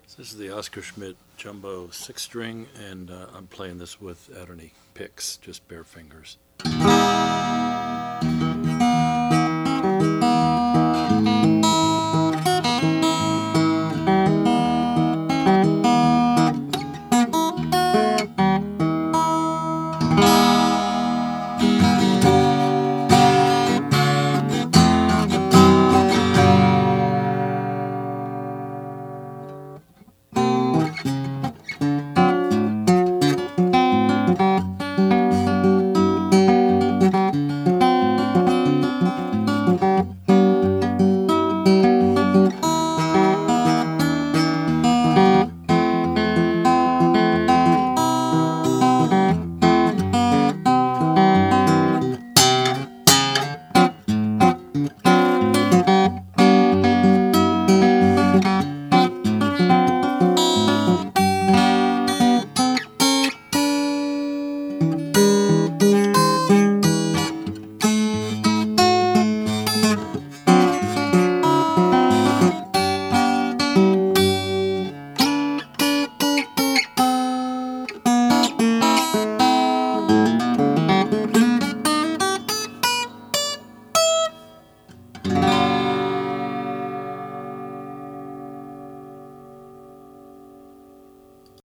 This is the Oscar Schmidt Jumbo 6 string, and I'm playing this with Adderny picks, just bare fingers.